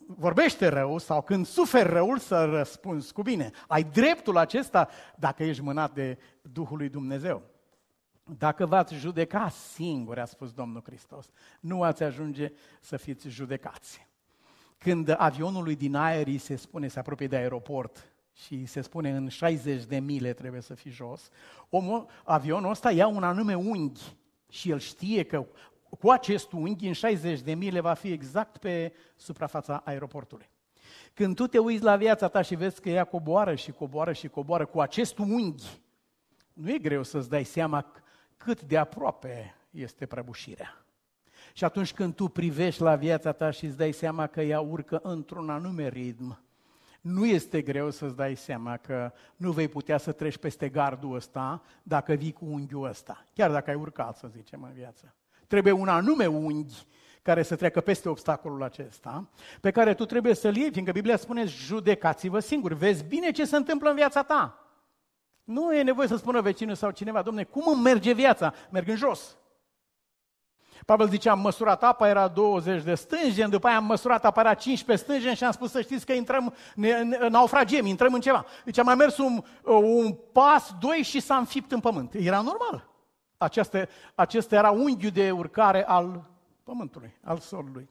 vorbește rău sau când suferi răul să răspunzi cu bine. Ai dreptul acesta dacă ești mânat de Duhul lui Dumnezeu. Dacă v-ați judeca singuri, a spus Domnul Hristos, nu ați ajunge să fiți judecați. Când avionului din aer îi se spune, se apropie de aeroport și se spune în 60 de mile trebuie să fii jos, avionul ăsta ia un anume unghi și el știe că cu acest unghi în 60 de mile va fi exact pe suprafața aeroportului. Când tu te uiți la viața ta și vezi că ea coboară și coboară și coboară cu acest unghi, nu e greu să-ți dai seama cât de aproape este prăbușirea. Și atunci când tu privești la viața ta și îți dai seama că ea urcă într-un anume ritm, nu este greu să-ți dai seama că nu vei putea să treci peste gardul ăsta dacă vii cu unghiul ăsta, chiar dacă ai urcat, să zicem, în viață. Trebuie un anume unghi care să treacă peste obstacolul acesta, pe care tu trebuie să-l iei, fiindcă Biblia spune, judecați-vă singuri, vezi bine ce se întâmplă în viața ta. Nu e nevoie să spună vecinul sau cineva, Dom'le, cum îmi merge viața? Merg în jos. Pavel zicea, am măsurat apa, era 20 de stângeni, după aia am măsurat apa, era 15 stângeni și am spus să știți că intrăm, naufragiem, intrăm în ceva. Deci am mai mers un pas, doi și s-a înfipt în pământ. Era normal. Acesta era unghiul de urcare al pământului, al solului.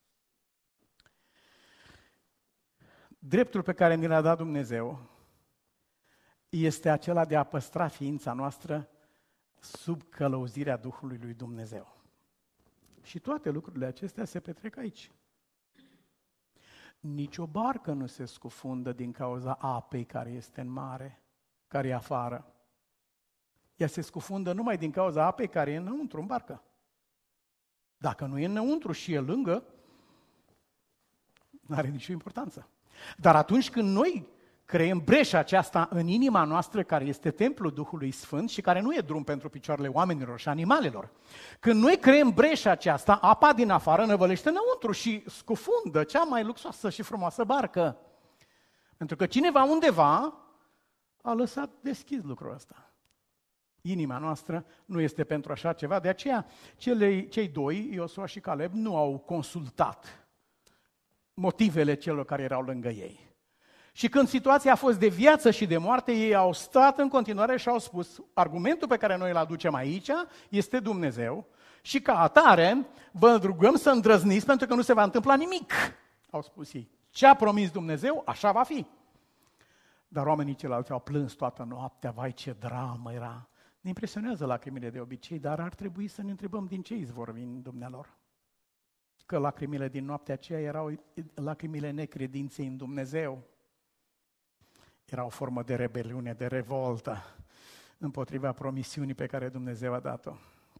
Dreptul pe care ni l-a dat Dumnezeu este acela de a păstra ființa noastră sub călăuzirea Duhului lui Dumnezeu. Și toate lucrurile acestea se petrec aici. Nici o barcă nu se scufundă din cauza apei care este în mare, care e afară. Ea se scufundă numai din cauza apei care e înăuntru, în barcă. Dacă nu e înăuntru și e lângă, nu are nicio importanță. Dar atunci când noi creăm breșa aceasta în inima noastră, care este templul Duhului Sfânt și care nu e drum pentru picioarele oamenilor și animalelor, când noi creăm breșa aceasta, apa din afară năvălește înăuntru și scufundă cea mai luxoasă și frumoasă barcă. Pentru că cineva undeva a lăsat deschis lucrul ăsta. Inima noastră nu este pentru așa ceva, de aceea cei doi, Iosua și Caleb, nu au consultat motivele celor care erau lângă ei. Și când situația a fost de viață și de moarte, ei au stat în continuare și au spus, argumentul pe care noi îl aducem aici este Dumnezeu și ca atare vă rugăm să îndrăzniți pentru că nu se va întâmpla nimic, au spus ei. Ce a promis Dumnezeu, așa va fi. Dar oamenii ceilalți au plâns toată noaptea, vai ce dramă era. Ne impresionează lacrimile de obicei, dar ar trebui să ne întrebăm din ce izvor vin dumnealor. Că lacrimile din noaptea aceea erau lacrimile necredinței în Dumnezeu. Era o formă de rebeliune, de revoltă împotriva promisiunii pe care Dumnezeu a dat-o.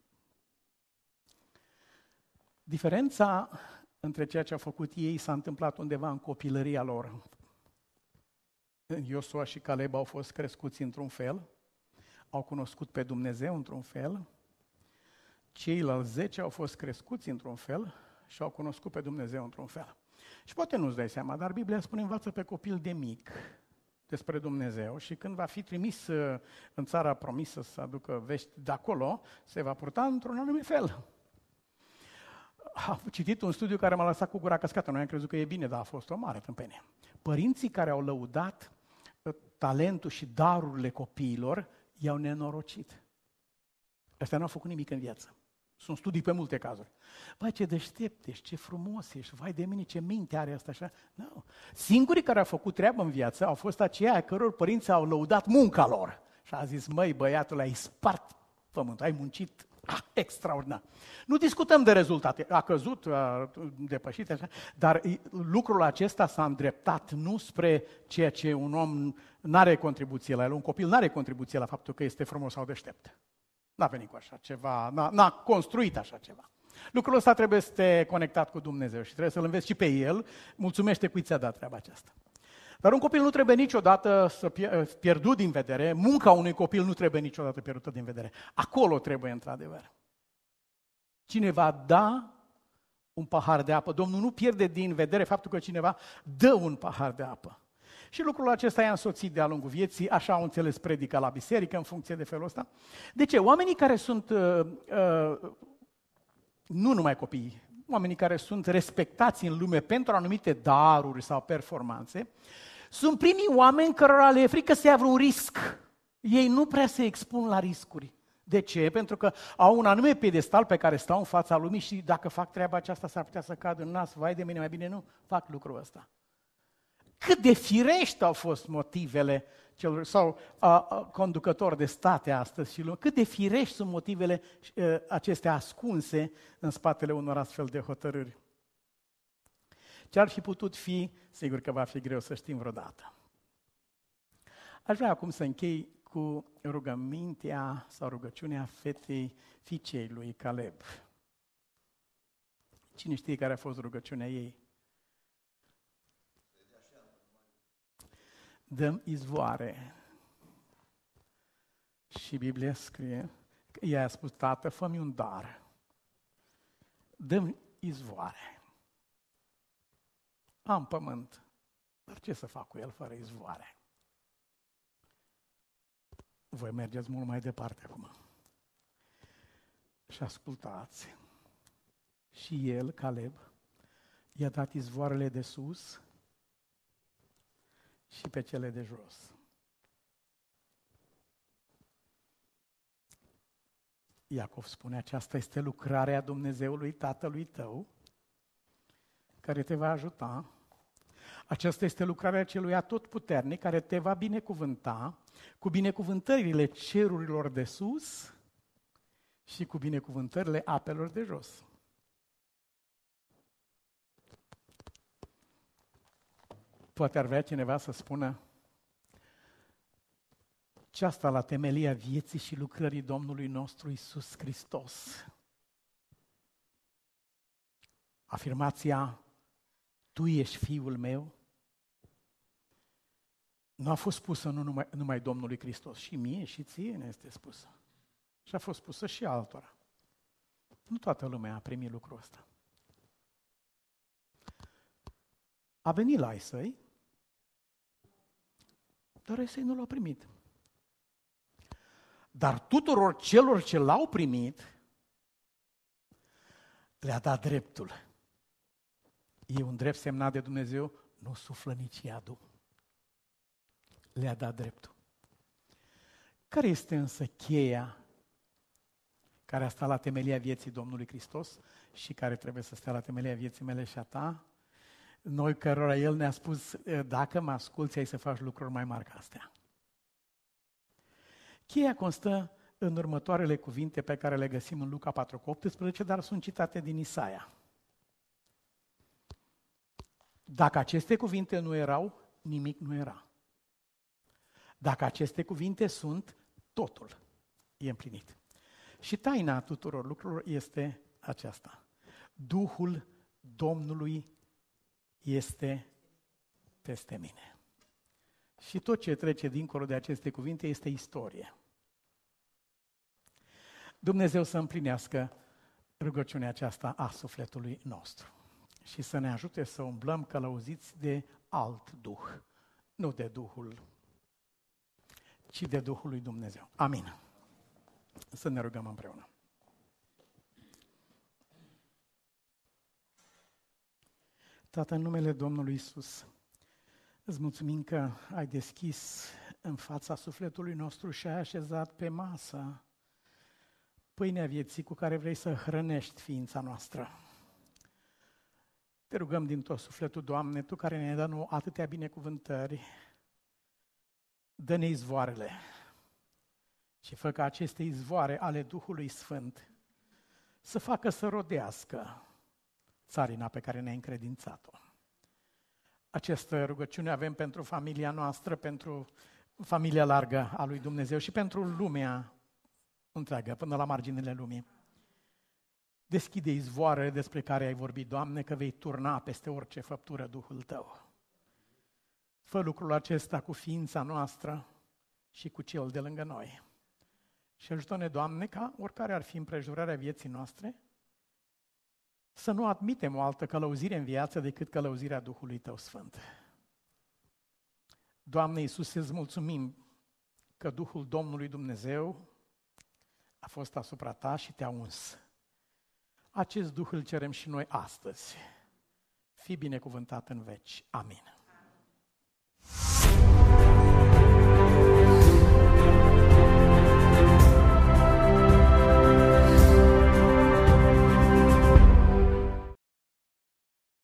Diferența între ceea ce au făcut ei s-a întâmplat undeva în copilăria lor. Iosua și Caleb au fost crescuți într-un fel, au cunoscut pe Dumnezeu într-un fel, ceilalți 10 au fost crescuți într-un fel și au cunoscut pe Dumnezeu într-un fel. Și poate nu-ți dai seama, dar Biblia spune, învață pe copil de mic despre Dumnezeu și când va fi trimis în țara promisă să aducă vești de acolo, se va purta într-un anume fel. Am citit un studiu care m-a lăsat cu gura căscată, noi am crezut că e bine, dar a fost o mare tâmpenie. Părinții care au lăudat talentul și darurile copiilor i-au nenorocit. Ăștia n-au făcut nimic în viață. Sunt studii pe multe cazuri. Vai, ce deștept ești, ce frumos ești, vai de mine, ce minte are asta așa. No. Singurii care au făcut treabă în viață au fost aceia căror părinții au lăudat munca lor. Și a zis, măi, băiatul, ai spart pământul, ai muncit extraordinar. Nu discutăm de rezultate, a căzut, a depășit, așa, dar lucrul acesta s-a îndreptat nu spre ceea ce un om n-are contribuție la el, un copil n-are contribuție la faptul că este frumos sau deștept. N-a venit cu așa ceva, n-a construit așa ceva. Lucrul ăsta trebuie să te conectat cu Dumnezeu și trebuie să-L înveți și pe El, mulțumește cui ți-a dat treaba aceasta. Dar un copil nu trebuie niciodată să pierdut din vedere, munca unui copil nu trebuie niciodată pierdută din vedere. Acolo trebuie într-adevăr. Cineva da un pahar de apă. Domnul nu pierde din vedere faptul că cineva dă un pahar de apă. Și lucrul acesta i-a însoțit de-a lungul vieții, așa au înțeles predica la biserică în funcție de felul ăsta. De ce? Oamenii care sunt, nu numai copii, oamenii care sunt respectați în lume pentru anumite daruri sau performanțe, sunt primii oameni cărora le e frică să ia vreun risc. Ei nu prea se expun la riscuri. De ce? Pentru că au un anume piedestal pe care stau în fața lumii și dacă fac treaba aceasta s-ar putea să cad în nas. Vai de mine, mai bine nu fac lucrul ăsta. Cât de firești au fost motivele celor, sau conducători de state astăzi și lume, cât de firești sunt motivele acestea ascunse în spatele unor astfel de hotărâri. Ce ar fi putut fi, sigur că va fi greu să știm vreodată. Aș vrea acum să închei cu rugămintea sau rugăciunea fiicei lui Caleb. Cine știe care a fost rugăciunea ei? Dăm izvoare. Și Biblia scrie că ea a spus, tată, fă-mi un dar. Dăm izvoare. Am pământ, dar ce să fac cu el fără izvoare? Voi mergeți mult mai departe acum. Și ascultați. Și el, Caleb, i-a dat izvoarele de sus și pe cele de jos. Iacov spune, aceasta este lucrarea Dumnezeului Tatălui tău, care te va ajuta. Aceasta este lucrarea celui atotputernic, care te va binecuvânta cu binecuvântările cerurilor de sus și cu binecuvântările apelor de jos. Poate ar vrea cineva să spună ce asta la temelia vieții și lucrării Domnului nostru Iisus Hristos. Afirmația, tu ești Fiul meu, nu a fost spusă numai Domnului Hristos, și mie și ție ne este spusă. Și a fost spusă și altora. Nu toată lumea a primit lucrul ăsta. A venit la ai săi, dar ai săi nu l-au primit. Dar tuturor celor ce l-au primit, le-a dat dreptul. E un drept semnat de Dumnezeu, nu suflă nici iadul. Le-a dat dreptul. Care este însă cheia care a stat la temelia vieții Domnului Hristos și care trebuie să stea la temelia vieții mele și a ta? Noi cărora El ne-a spus, dacă mă asculți, ai să faci lucruri mai mari ca astea. Cheia constă în următoarele cuvinte pe care le găsim în Luca 4:18, dar sunt citate din Isaia. Dacă aceste cuvinte nu erau, nimic nu era. Dacă aceste cuvinte sunt, totul e împlinit. Și taina tuturor lucrurilor este aceasta. Duhul Domnului este peste mine. Și tot ce trece dincolo de aceste cuvinte este istorie. Dumnezeu să împlinească rugăciunea aceasta a sufletului nostru și să ne ajute să umblăm călăuziți de alt Duh, nu de Duhul, ci de Duhul lui Dumnezeu. Amin. Să ne rugăm împreună. Tată, în numele Domnului Iisus, îți mulțumim că ai deschis în fața sufletului nostru și ai așezat pe masă pâinea vieții cu care vrei să hrănești ființa noastră. Te rugăm din tot sufletul, Doamne, Tu care ne-ai dat nouă atâtea binecuvântări, dă-ne izvoarele și fă ca aceste izvoare ale Duhului Sfânt să facă să rodească țarina pe care ne-ai încredințat-o. Această rugăciune avem pentru familia noastră, pentru familia largă a lui Dumnezeu și pentru lumea întreagă, până la marginile lumii. Deschide izvoarele despre care ai vorbit, Doamne, că vei turna peste orice făptură Duhul Tău. Fă lucrul acesta cu ființa noastră și cu cel de lângă noi. Și ajută-ne, Doamne, ca oricare ar fi împrejurarea vieții noastre, să nu admitem o altă călăuzire în viață decât călăuzirea Duhului Tău Sfânt. Doamne Iisuse, îți mulțumim că Duhul Domnului Dumnezeu a fost asupra Ta și Te-a uns. acest Duh îl cerem și noi astăzi. Fii binecuvântat în veci. Amin.